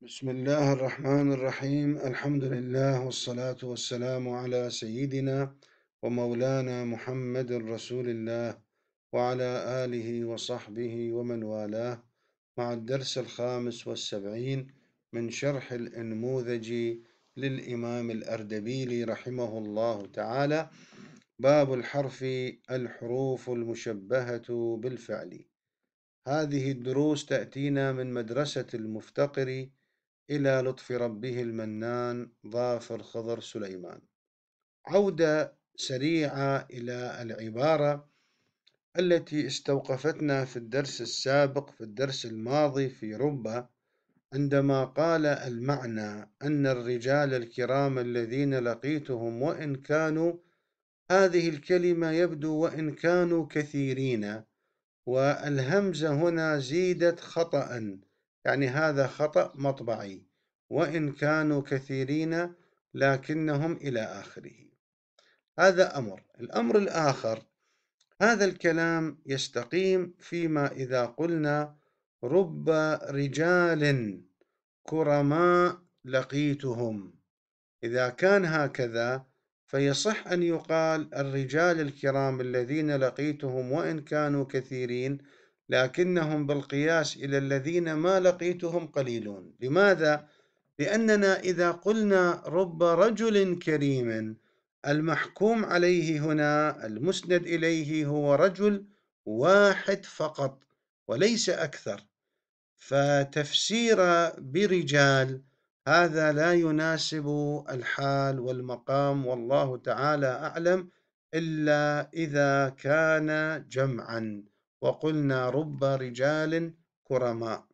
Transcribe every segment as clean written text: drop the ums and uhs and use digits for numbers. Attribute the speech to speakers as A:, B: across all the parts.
A: بسم الله الرحمن الرحيم. الحمد لله والصلاة والسلام على سيدنا ومولانا محمد رسول الله وعلى آله وصحبه ومن والاه، مع الدرس الخامس والسبعين من شرح الأنموذجي للإمام الأردبيلي رحمه الله تعالى. باب الحرف: الحروف المشبهة بالفعل. هذه الدروس تأتينا من مدرسة المفتقر إلى لطف ربه المنان ظافر خضر سليمان. عودة سريعة إلى العبارة التي استوقفتنا في الدرس السابق، في الدرس الماضي في ربة، عندما قال المعنى أن الرجال الكرام الذين لقيتهم وإن كانوا، هذه الكلمة يبدو وإن كانوا كثيرين، والهمزة هنا زيدت خطأ، يعني هذا خطأ مطبعي، وإن كانوا كثيرين لكنهم إلى آخره. هذا أمر. الأمر الآخر، هذا الكلام يستقيم فيما إذا قلنا رب رجال كرماء لقيتهم. إذا كان هكذا فيصح أن يقال الرجال الكرام الذين لقيتهم وإن كانوا كثيرين لكنهم بالقياس إلى الذين ما لقيتهم قليلون. لماذا؟ لأننا إذا قلنا رب رجل كريم، المحكوم عليه هنا المسند إليه هو رجل واحد فقط وليس أكثر، فتفسير برجال هذا لا يناسب الحال والمقام، والله تعالى أعلم، إلا إذا كان جمعا وقلنا رب رجال كرماء.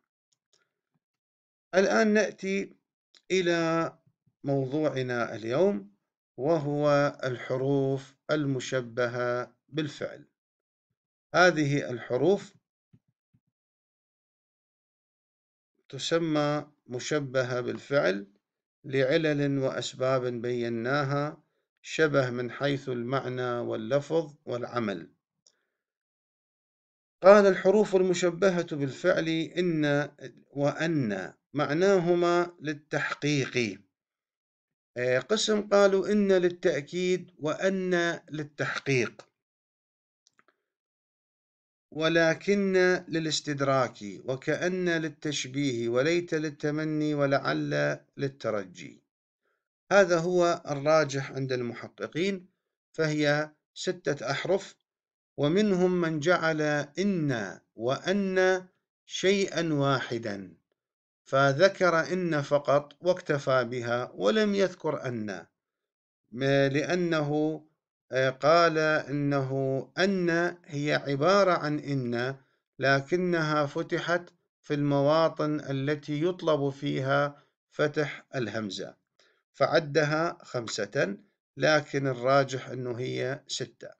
A: الآن نأتي إلى موضوعنا اليوم، وهو الحروف المشبهة بالفعل. هذه الحروف تسمى مشبهة بالفعل لعلل وأسباب بيناها، شبه من حيث المعنى واللفظ والعمل. قال الحروف المشبهة بالفعل إن وأن معناهما للتحقيق. قسم قالوا إن للتأكيد وأن للتحقيق، ولكن للاستدراك، وكأن للتشبيه، وليت للتمني، ولعل للترجي. هذا هو الراجح عند المحققين، فهي 6 أحرف، ومنهم من جعل إن وأن شيئا واحدا، فذكر إن فقط واكتفى بها ولم يذكر أن، لأنه قال إنه أن هي عبارة عن إن، لكنها فتحت في المواطن التي يطلب فيها فتح الهمزة، فعدها 5، لكن الراجح أنه هي 6.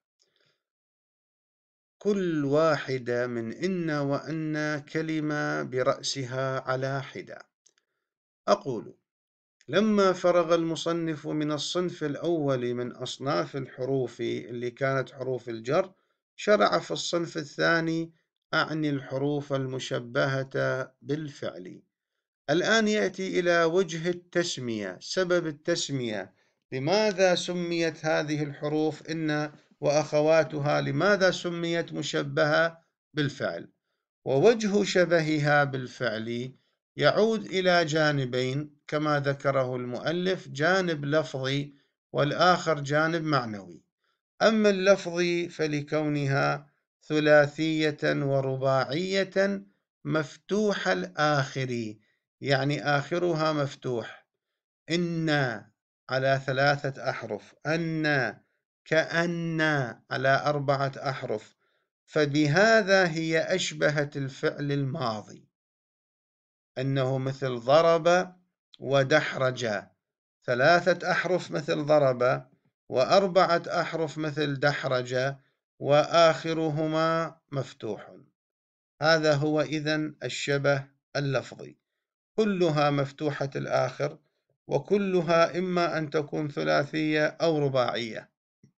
A: كل واحدة من إن وأن كلمة برأسها على حدة. أقول: لما فرغ المصنف من الصنف الأول من أصناف الحروف اللي كانت حروف الجر، شرع في الصنف الثاني، أعني الحروف المشبهة بالفعل. الآن يأتي إلى وجه التسمية، سبب التسمية، لماذا سميت هذه الحروف إن وأخواتها، لماذا سميت مشبهة بالفعل؟ ووجه شبهها بالفعل يعود إلى جانبين كما ذكره المؤلف، جانب لفظي والآخر جانب معنوي. أما اللفظي فلكونها ثلاثية ورباعية مفتوح الآخر، يعني آخرها مفتوح. إن على 3 أحرف، أن، كأن على 4 أحرف، فبهذا هي أشبهت الفعل الماضي، أنه مثل ضرب ودحرج، 3 أحرف مثل ضرب، و4 أحرف مثل دحرج، وآخرهما مفتوح. هذا هو إذن الشبه اللفظي، كلها مفتوحة الآخر، وكلها إما أن تكون ثلاثية أو رباعية،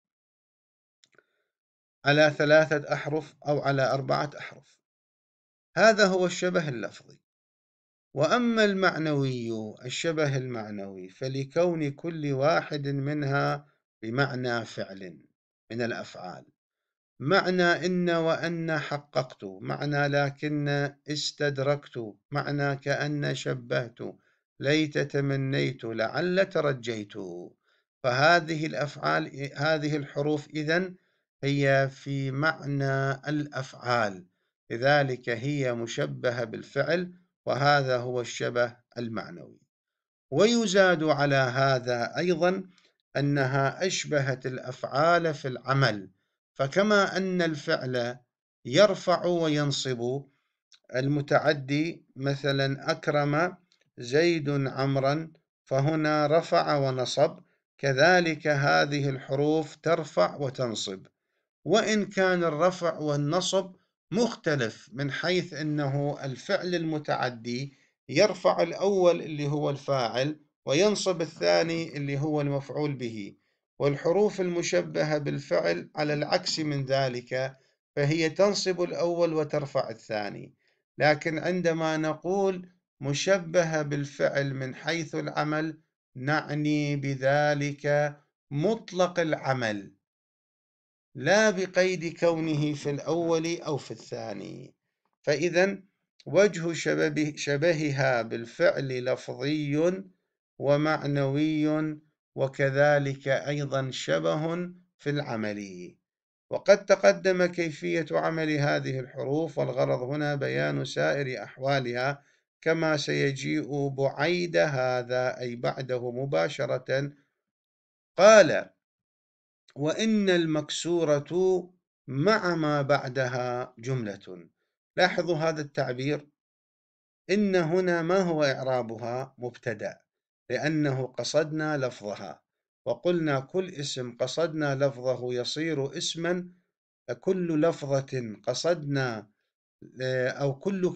A: على 3 أحرف أو على 4 أحرف. هذا هو الشبه اللفظي. وأما المعنوي الشبه المعنوي فلكون كل واحد منها بمعنى فعل من الأفعال، معنى إن وأن حققت، معنى لكن استدركت، معنى كأن شبهت، ليت تمنيت، لعل ترجيت. فهذه الأفعال، هذه الحروف إذن هي في معنى الأفعال، لذلك هي مشبهة بالفعل، وهذا هو الشبه المعنوي. ويزاد على هذا أيضا أنها أشبهت الأفعال في العمل، فكما أن الفعل يرفع وينصب، المتعدي مثلا أكرم زيد عمرا، فهنا رفع ونصب، كذلك هذه الحروف ترفع وتنصب، وإن كان الرفع والنصب مختلف من حيث أنه الفعل المتعدي يرفع الأول اللي هو الفاعل وينصب الثاني اللي هو المفعول به، والحروف المشبهة بالفعل على العكس من ذلك، فهي تنصب الأول وترفع الثاني. لكن عندما نقول مشبهة بالفعل من حيث العمل نعني بذلك مطلق العمل، لا بقيد كونه في الأول أو في الثاني. فإذا وجه شبهها بالفعل لفظي ومعنوي، وكذلك أيضا شبه في العمل. وقد تقدم كيفية عمل هذه الحروف، والغرض هنا بيان سائر أحوالها كما سيجيء بعيد هذا أي بعده مباشرة. قال: وإن المكسورة مع ما بعدها جملة. لاحظوا هذا التعبير، إن هنا ما هو إعرابها؟ مبتدأ، لأنه قصدنا لفظها، وقلنا كل اسم قصدنا لفظه يصير اسما، كل لفظة قصدنا أو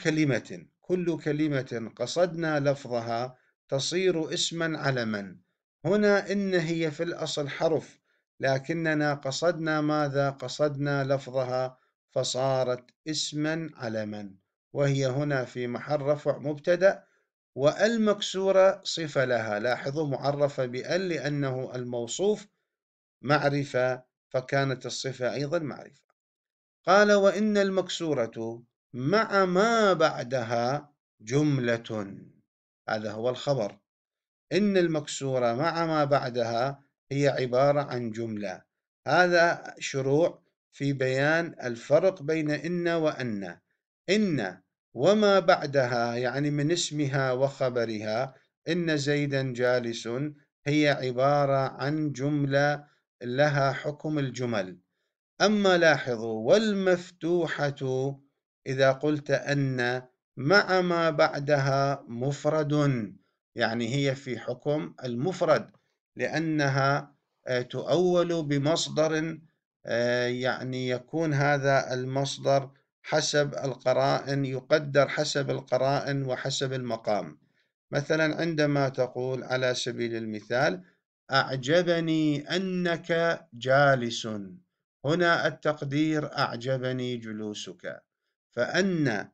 A: كل كلمة قصدنا لفظها تصير اسما علما. هنا إن هي في الأصل حرف، لكننا قصدنا ماذا؟ قصدنا لفظها فصارت اسما علما، وهي هنا في محل رفع مبتدأ، والمكسورة صفة لها، لاحظوا معرفة بأل لأنه الموصوف معرفة، فكانت الصفة أيضا معرفة. قال: وإن المكسورة مع ما بعدها جملة. هذا هو الخبر، إن المكسورة مع ما بعدها هي عبارة عن جملة. هذا شروع في بيان الفرق بين إن وأن. إن وما بعدها يعني من اسمها وخبرها، إن زيدا جالس، هي عبارة عن جملة لها حكم الجمل. أما لاحظوا، والمفتوحة إذا قلت أن مع ما بعدها مفرد، يعني هي في حكم المفرد، لأنها تؤول بمصدر، يعني يكون هذا المصدر حسب القرائن، يقدر حسب القرائن وحسب المقام. مثلا عندما تقول على سبيل المثال: أعجبني أنك جالس، هنا التقدير أعجبني جلوسك، فأن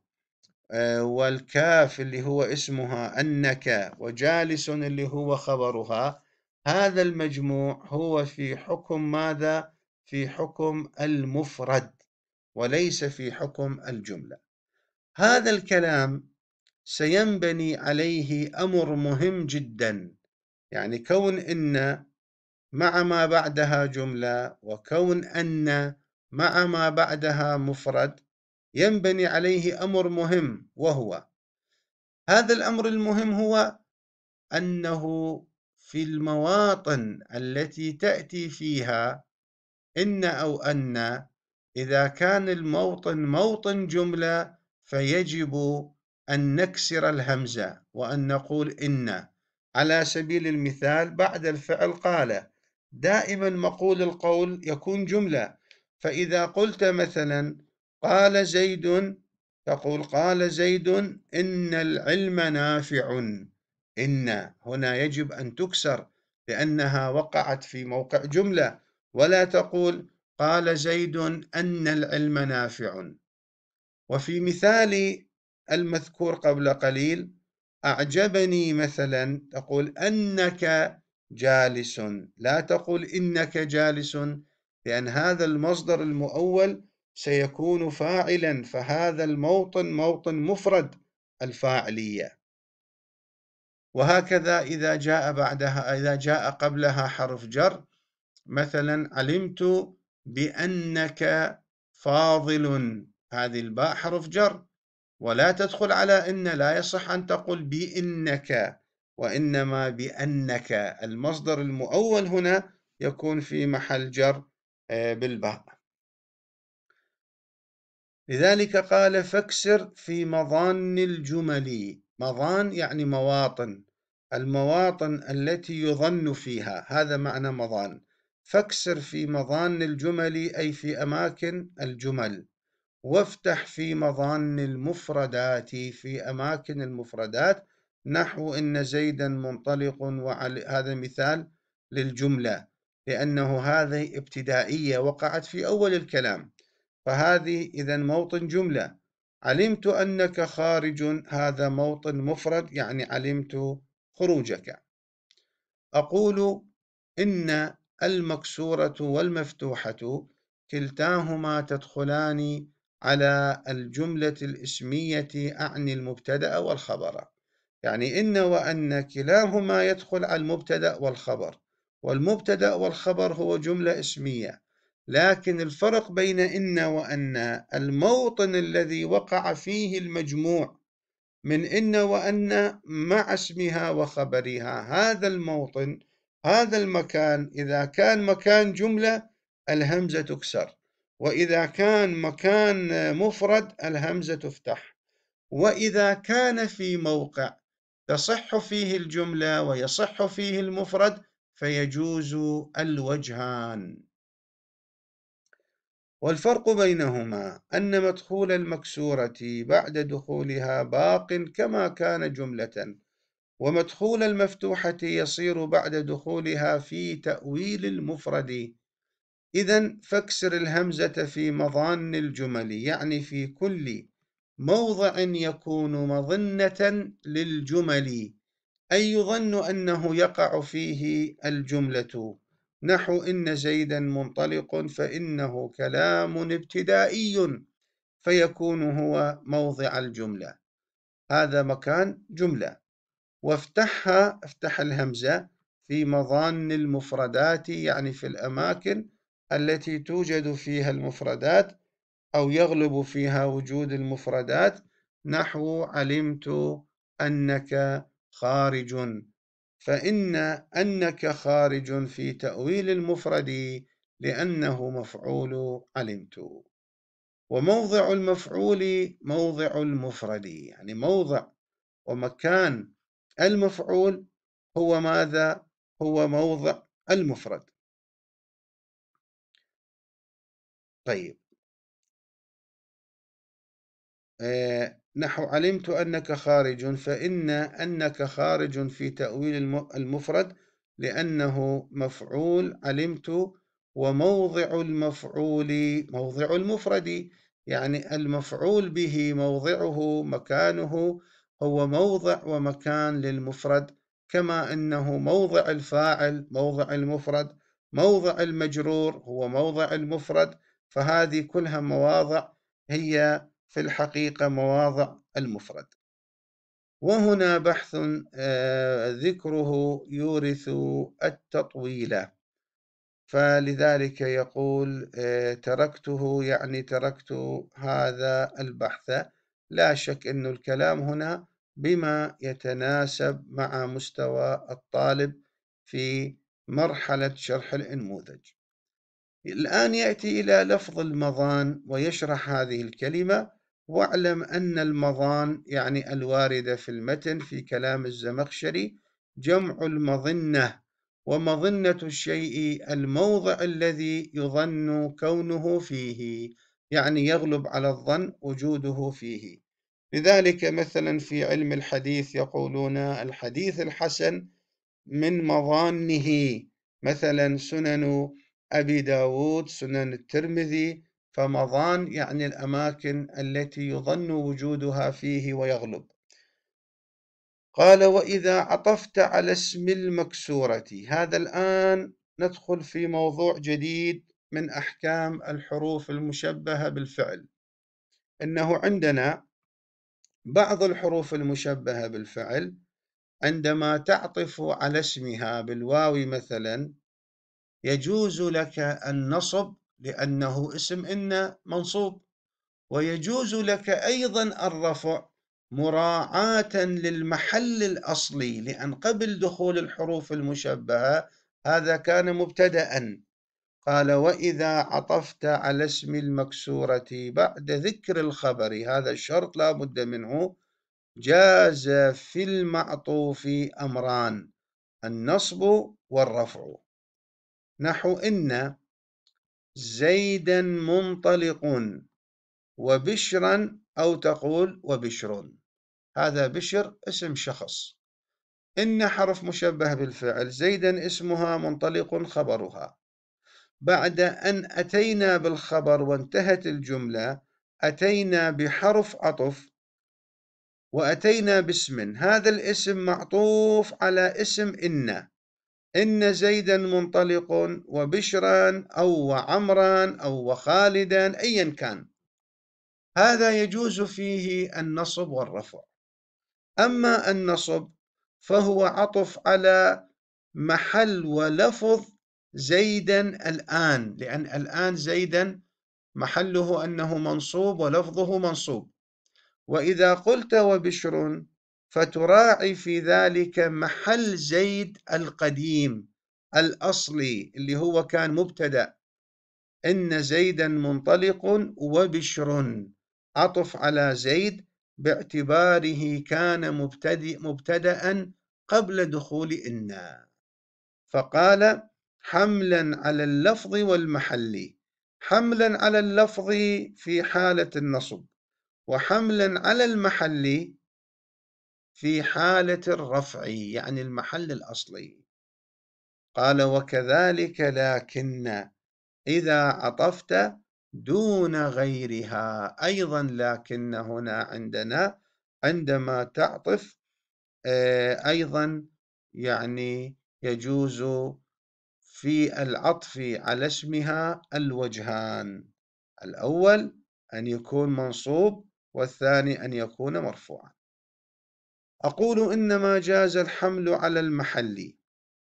A: والكاف اللي هو اسمها أنك، وجالس اللي هو خبرها، هذا المجموع هو في حكم ماذا؟ في حكم المفرد وليس في حكم الجملة. هذا الكلام سينبني عليه أمر مهم جدا، يعني كون إن مع ما بعدها جملة، وكون أن مع ما بعدها مفرد، ينبني عليه أمر مهم، وهو هذا الأمر المهم هو أنه في المواطن التي تأتي فيها إن أو أن، إذا كان الموطن موطن جملة فيجب أن نكسر الهمزة وأن نقول إن. على سبيل المثال بعد الفعل قال، دائما مقول القول يكون جملة، فإذا قلت مثلا قال زيد، تقول قال زيد إن العلم نافع. إن هنا يجب أن تكسر لأنها وقعت في موقع جملة، ولا تقول قال زيد أن العلم نافع. وفي مثال المذكور قبل قليل أعجبني مثلا تقول أنك جالس، لا تقول إنك جالس، لأن هذا المصدر المؤول سيكون فاعلا، فهذا الموطن موطن مفرد الفاعلية. وهكذا إذا جاء قبلها حرف جر، مثلا علمت بأنك فاضل، هذه الباء حرف جر ولا تدخل على إن، لا يصح أن تقول بإنك، وإنما بأنك. المصدر المؤول هنا يكون في محل جر بالباء. لذلك قال فاكسر في مظان الجمل. مظان يعني مواطن، المواطن التي يظن فيها، هذا معنى مظان. فاكسر في مظان الجمل أي في أماكن الجمل. وافتح في مظان المفردات، في أماكن المفردات، نحو إن زيدا منطلق، هذا مثال للجملة، لأنه هذه ابتدائية وقعت في أول الكلام، فهذه إذن موطن جملة. علمت أنك خارج، هذا موطن مفرد، يعني علمت خروجك. أقول إن المكسورة والمفتوحة كلتاهما تدخلان على الجملة الاسمية، أعني المبتدأ والخبر. يعني إن وأن كلاهما يدخل على المبتدأ والخبر، والمبتدأ والخبر هو جملة اسمية. لكن الفرق بين إن وأن الموطن الذي وقع فيه المجموع من إن وأن مع اسمها وخبرها، هذا الموطن، هذا المكان، إذا كان مكان جملة الهمزة تكسر، وإذا كان مكان مفرد الهمزة تفتح، وإذا كان في موقع تصح فيه الجملة ويصح فيه المفرد فيجوز الوجهان. والفرق بينهما أن مدخول المكسورة بعد دخولها باق كما كان جملة، ومدخول المفتوحة يصير بعد دخولها في تأويل المفرد. إذن فاكسر الهمزة في مظان الجمل، يعني في كل موضع يكون مظنة للجمل، أي يظن أنه يقع فيه الجملة، نحو إن زيدا منطلق، فإنه كلام ابتدائي فيكون هو موضع الجملة، هذا مكان جملة. وافتحها، افتح الهمزة في مظان المفردات، يعني في الأماكن التي توجد فيها المفردات أو يغلب فيها وجود المفردات، نحو علمت أنك خارج، فإن أنك خارج في تأويل المفرد لأنه مفعول علمت. وموضع المفعول موضع المفرد، يعني موضع ومكان المفعول هو ماذا؟ هو موضع المفرد. طيب، نحو علمت أنك خارج، فإن أنك خارج في تأويل المفرد لأنه مفعول علمت، وموضع المفعول موضع المفرد، يعني المفعول به موضعه مكانه هو موضع ومكان للمفرد، كما أنه موضع الفاعل موضع المفرد، موضع المجرور هو موضع المفرد، فهذه كلها مواضع هي في الحقيقة مواضع المفرد. وهنا بحث ذكره يورث التطويل، فلذلك يقول تركته، يعني تركت هذا البحث. لا شك أن الكلام هنا بما يتناسب مع مستوى الطالب في مرحلة شرح الأنموذج. الآن يأتي إلى لفظ المظان ويشرح هذه الكلمة. واعلم أن المظان يعني الواردة في المتن في كلام الزمخشري جمع المظنة، ومظنة الشيء الموضع الذي يظن كونه فيه، يعني يغلب على الظن وجوده فيه. لذلك مثلا في علم الحديث يقولون الحديث الحسن من مظانه، مثلا سنن أبي داود، سنن الترمذي، فمظان يعني الأماكن التي يظن وجودها فيه ويغلب. قال وإذا عطفت على اسم المكسورة. هذا الآن ندخل في موضوع جديد من أحكام الحروف المشبهة بالفعل. إنه عندنا بعض الحروف المشبهة بالفعل عندما تعطف على اسمها بالواو مثلا يجوز لك النصب لأنه اسم إن منصوب، ويجوز لك أيضا الرفع مراعاة للمحل الأصلي، لأن قبل دخول الحروف المشبهة هذا كان مبتدأ. قال وإذا عطفت على اسم المكسورة بعد ذكر الخبر، هذا الشرط لا بد منه، جاز في المعطوف أمران: النصب والرفع. نحو إن زيدا منطلق وبشرا، أو تقول وبشر. هذا بشر اسم شخص، إن حرف مشبه بالفعل، زيدا اسمها، منطلق خبرها. بعد أن أتينا بالخبر وانتهت الجملة أتينا بحرف عطف وأتينا باسم، هذا الاسم معطوف على اسم إن زيدا منطلق وبشرا أو عمرا أو خالدا أيا كان، هذا يجوز فيه النصب والرفع. أما النصب فهو عطف على محل ولفظ زيدا الآن، لأن الآن زيدا محله أنه منصوب ولفظه منصوب. وإذا قلت وبشر فتراعي في ذلك محل زيد القديم الأصلي اللي هو كان مبتدأ، إن زيدا منطلق وبشر، عطف على زيد باعتباره كان مبتدأ قبل دخول إن. فقال حملا على اللفظ والمحل، حملا على اللفظ في حالة النصب، وحملا على المحل في حالة الرفع، يعني المحل الأصلي. قال وكذلك لكن إذا عطفت دون غيرها، أيضا لكن هنا عندنا عندما تعطف أيضا يعني يجوز في العطف على اسمها الوجهان: الأول أن يكون منصوب، والثاني أن يكون مرفوعا. أقول إنما جاز الحمل على المحل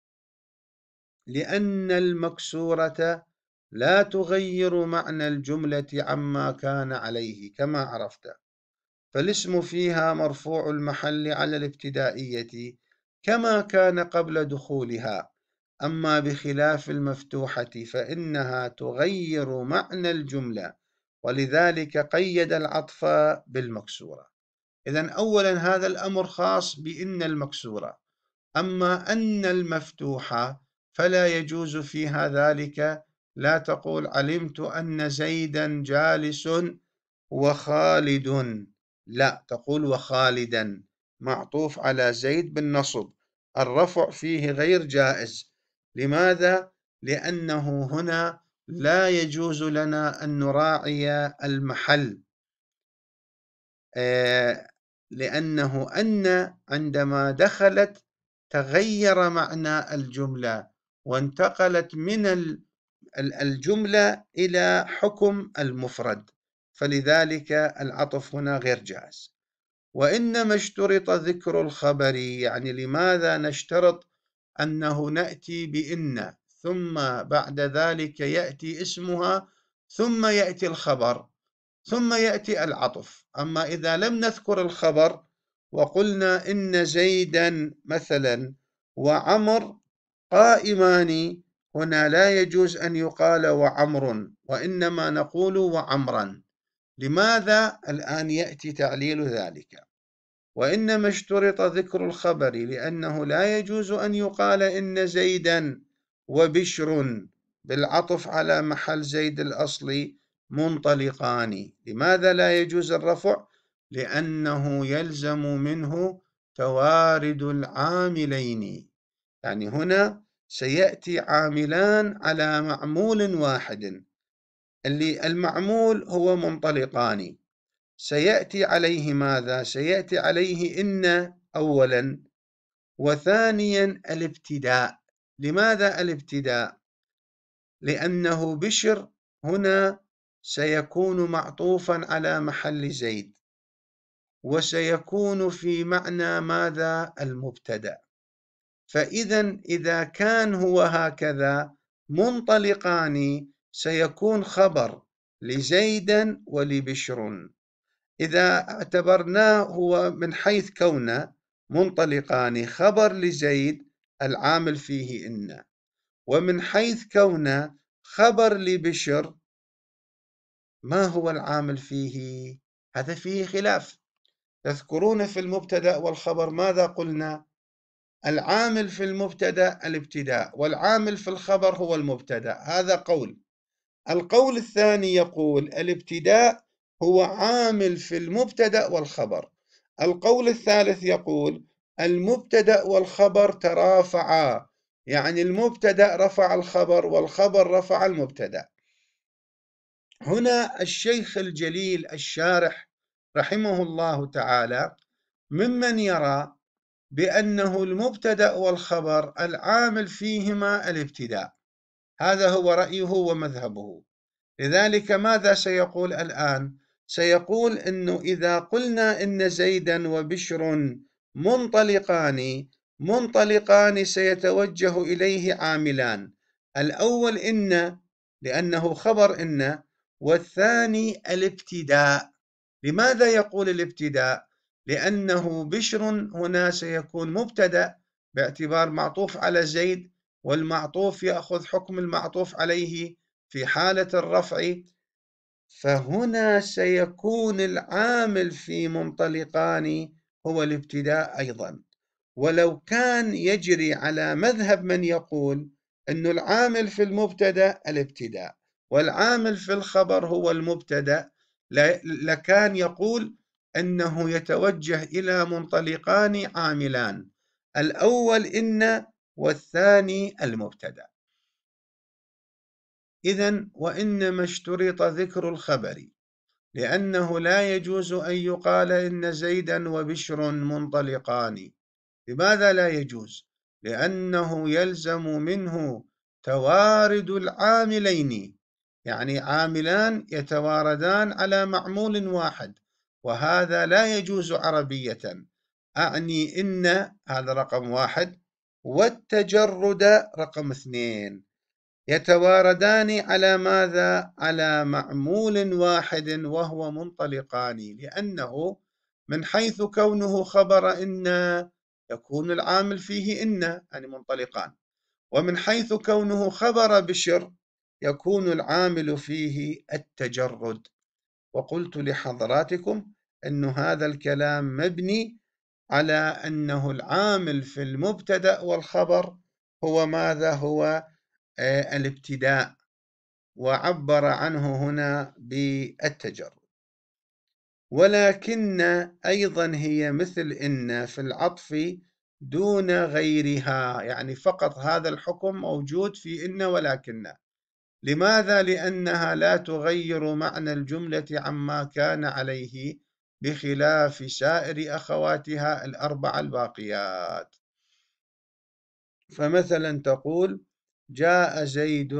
A: لأن المكسورة لا تغير معنى الجملة عما كان عليه كما عرفت، فالاسم فيها مرفوع المحل على الابتدائية كما كان قبل دخولها. أما بخلاف المفتوحة فإنها تغير معنى الجملة، ولذلك قيد العطف بالمكسورة. إذن أولا هذا الأمر خاص بإن المكسورة. أما أن المفتوحة فلا يجوز فيها ذلك، لا تقول علمت أن زيدا جالس وخالد، لا، تقول وخالدا، معطوف على زيد بالنصب، الرفع فيه غير جائز. لماذا؟ لأنه هنا لا يجوز لنا أن نراعي المحل، لأنه أن عندما دخلت تغير معنى الجملة وانتقلت من الجملة إلى حكم المفرد، فلذلك العطف هنا غير جائز. وإنما اشترط ذكر الخبر، يعني لماذا نشترط أنه نأتي بإن ثم بعد ذلك يأتي اسمها ثم يأتي الخبر ثم يأتي العطف؟ أما إذا لم نذكر الخبر وقلنا إن زيدا مثلا وعمر قائمان، هنا لا يجوز أن يقال وعمر، وإنما نقول وعمرا. لماذا؟ الآن يأتي تعليل ذلك. وإنما اشترط ذكر الخبر لأنه لا يجوز أن يقال إن زيدا وبشر بالعطف على محل زيد الأصلي منطلقان. لماذا لا يجوز الرفع؟ لأنه يلزم منه توارد العاملين، يعني هنا سيأتي عاملان على معمول واحد، اللي المعمول هو منطلقان، سيأتي عليه ماذا؟ سيأتي عليه إن أولا. وثانيا الابتداء. لماذا الابتداء؟ لأنه بشر هنا سيكون معطوفا على محل زيد، وسيكون في معنى ماذا؟ المبتدأ. فإذا إذا كان هو هكذا منطلقان سيكون خبر لزيد ولبشر. إذا اعتبرناه هو من حيث كونه منطلقان خبر لزيد العامل فيه إن، ومن حيث كونه خبر لبشر ما هو العامل فيه؟ هذا فيه خلاف. تذكرون في المبتدأ والخبر ماذا قلنا؟ العامل في المبتدأ الابتداء، والعامل في الخبر هو المبتدأ. هذا قول. القول الثاني يقول الابتداء هو عامل في المبتدأ والخبر. القول الثالث يقول المبتدأ والخبر ترافعا، يعني المبتدأ رفع الخبر والخبر رفع المبتدأ. هنا الشيخ الجليل الشارح رحمه الله تعالى ممن يرى بأنه المبتدأ والخبر العامل فيهما الابتداء، هذا هو رأيه ومذهبه. لذلك ماذا سيقول الآن؟ سيقول إنه إذا قلنا إن زيدا وبشر منطلقان سيتوجه إليه عاملان، الأول إن لأنه خبر إن، والثاني الابتداء. لماذا يقول الابتداء؟ لأنه بشر هنا سيكون مبتدأ باعتبار معطوف على زيد، والمعطوف يأخذ حكم المعطوف عليه في حالة الرفع، فهنا سيكون العامل في منطلقان هو الابتداء أيضا. ولو كان يجري على مذهب من يقول أن العامل في المبتدأ الابتداء والعامل في الخبر هو المبتدأ، لكان يقول أنه يتوجه إلى منطلقان عاملان، الأول إن والثاني المبتدأ. إذن وإنما اشترط ذكر الخبر لأنه لا يجوز أن يقال إن زيدا وبشر منطلقان. لماذا لا يجوز؟ لأنه يلزم منه توارد العاملين، يعني عاملان يتواردان على معمول واحد، وهذا لا يجوز عربية. أعني إن هذا رقم واحد، والتجرد رقم اثنين، يتواردان على ماذا؟ على معمول واحد وهو منطلقان، لأنه من حيث كونه خبر إن يكون العامل فيه إن، يعني منطلقان، ومن حيث كونه خبر بشر يكون العامل فيه التجرد. وقلت لحضراتكم أن هذا الكلام مبني على أنه العامل في المبتدأ والخبر هو ماذا؟ هو الابتداء، وعبر عنه هنا بالتجرد. ولكن أيضا هي مثل إن في العطف دون غيرها، يعني فقط هذا الحكم موجود في إن ولكن. لماذا؟ لأنها لا تغير معنى الجملة عما كان عليه بخلاف سائر أخواتها الأربع الباقيات. فمثلا تقول جاء زيد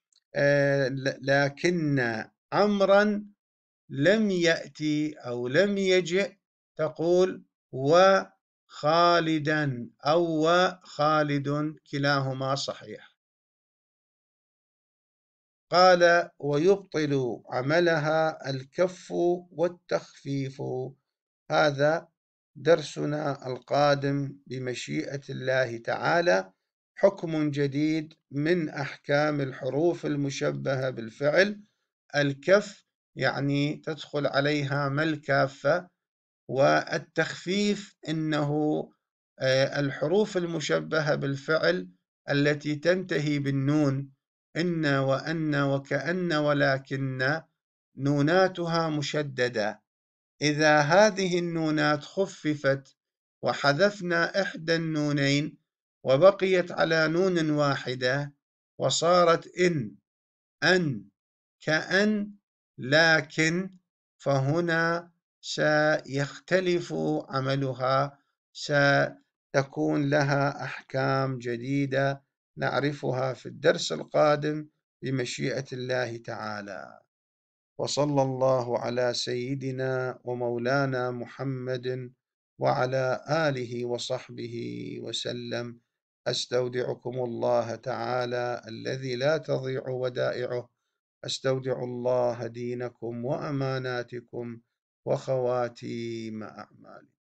A: لكن عمرا لم يأتي أو لم يجئ، تقول وخالدا أو وخالد، كلاهما صحيح. قال ويبطل عملها الكف والتخفيف. هذا درسنا القادم بمشيئة الله تعالى، حكم جديد من أحكام الحروف المشبهة بالفعل. الكف يعني تدخل عليها ما الكافة، والتخفيف إنه الحروف المشبهة بالفعل التي تنتهي بالنون، إن وأن وكأن ولكن، نوناتها مشددة. إذا هذه النونات خففت وحذفنا إحدى النونين وبقيت على نون واحدة وصارت إن، أن، كأن، لكن، فهنا سيختلف عملها، ستكون لها أحكام جديدة نعرفها في الدرس القادم بمشيئة الله تعالى. وصلى الله على سيدنا ومولانا محمد وعلى آله وصحبه وسلم. أستودعكم الله تعالى الذي لا تضيع ودائعه. أستودع الله دينكم وأماناتكم وخواتيم أعمالكم.